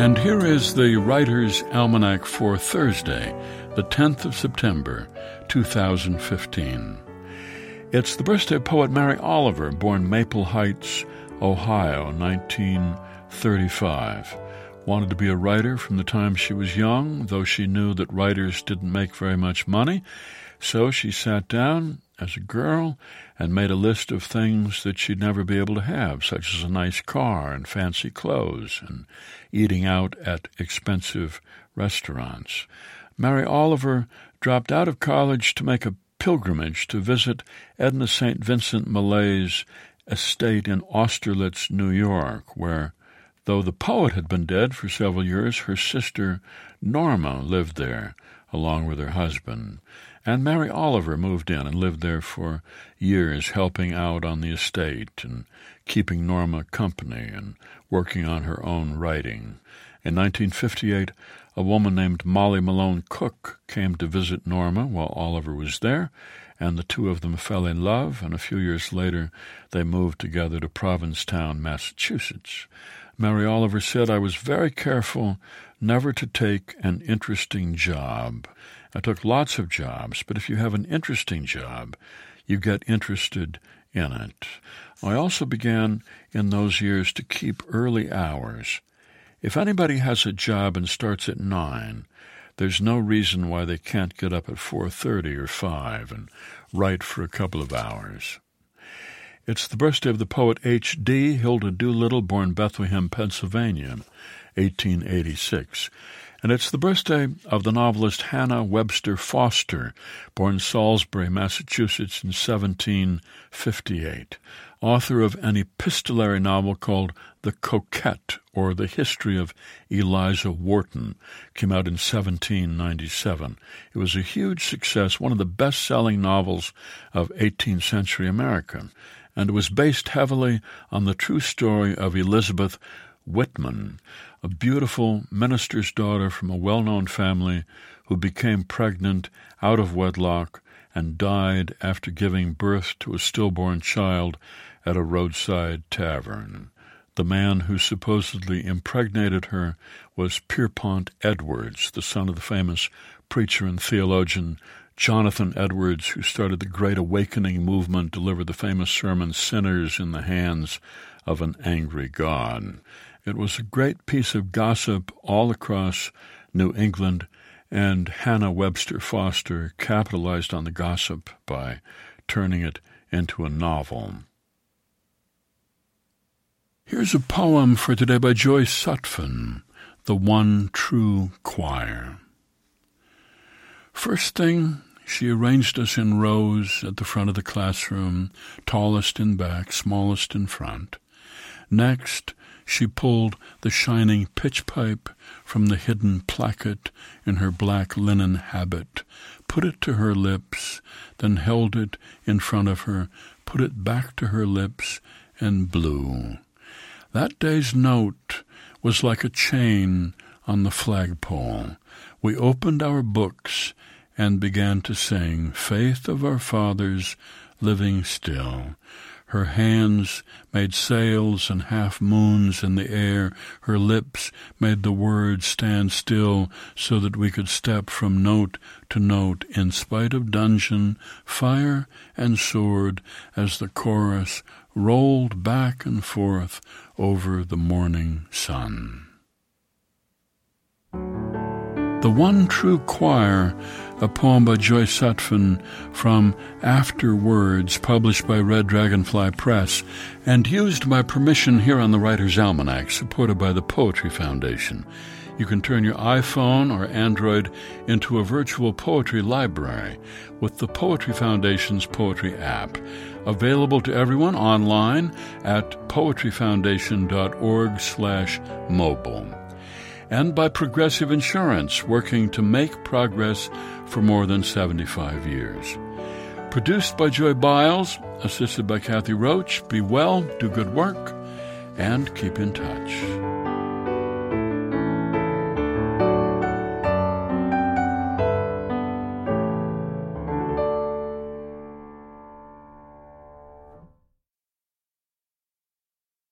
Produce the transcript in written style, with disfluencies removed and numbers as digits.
And here is the Writer's Almanac for Thursday, the 10th of September, 2015. It's the birthday of poet Mary Oliver, born Maple Heights, Ohio, 1935. Wanted to be a writer from the time she was young, though she knew that writers didn't make very much money. So she sat down as a girl and made a list of things that she'd never be able to have, such as a nice car and fancy clothes and eating out at expensive restaurants. Mary Oliver dropped out of college to make a pilgrimage to visit Edna St. Vincent Millay's estate in Austerlitz, New York, where, though the poet had been dead for several years, her sister Norma lived there, along with her husband. And Mary Oliver moved in and lived there for years, helping out on the estate and keeping Norma company and working on her own writing. In 1958, a woman named Molly Malone Cook came to visit Norma while Oliver was there, and the two of them fell in love, and a few years later they moved together to Provincetown, Massachusetts. Mary Oliver said, "I was very careful never to take an interesting job. I took lots of jobs, but if you have an interesting job, you get interested in it. I also began in those years to keep early hours. If anybody has a job and starts at 9, there's no reason why they can't get up at 4:30 or 5 and write for a couple of hours." It's the birthday of the poet H.D. Hilda Doolittle, born Bethlehem, Pennsylvania, 1886. And it's the birthday of the novelist Hannah Webster Foster, born Salisbury, Massachusetts in 1758, author of an epistolary novel called The Coquette, or The History of Eliza Wharton, came out in 1797. It was a huge success, one of the best-selling novels of 18th century America, and it was based heavily on the true story of Elizabeth Whitman, a beautiful minister's daughter from a well-known family who became pregnant out of wedlock and died after giving birth to a stillborn child at a roadside tavern. The man who supposedly impregnated her was Pierpont Edwards, the son of the famous preacher and theologian Jonathan Edwards, who started the Great Awakening movement, delivered the famous sermon, "Sinners in the Hands of an Angry God." It was a great piece of gossip all across New England, and Hannah Webster Foster capitalized on the gossip by turning it into a novel. Here's a poem for today by Joyce Sutphin, The One True Choir. First thing, she arranged us in rows at the front of the classroom, tallest in back, smallest in front. Next, she pulled the shining pitch pipe from the hidden placket in her black linen habit, put it to her lips, then held it in front of her, put it back to her lips, and blew. That day's note was like a chain on the flagpole. We opened our books and began to sing, "Faith of our fathers, living still." Her hands made sails and half-moons in the air. Her lips made the words stand still so that we could step from note to note in spite of dungeon, fire, and sword as the chorus rolled back and forth over the morning sun. The One True Choir, a poem by Joyce Sutphin from Afterwords, published by Red Dragonfly Press, and used by permission here on the Writer's Almanac, supported by the Poetry Foundation. You can turn your iPhone or Android into a virtual poetry library with the Poetry Foundation's Poetry app, available to everyone online at poetryfoundation.org/mobile. And by Progressive Insurance, working to make progress for more than 75 years. Produced by Joy Biles, assisted by Kathy Roach. Be well, do good work, and keep in touch.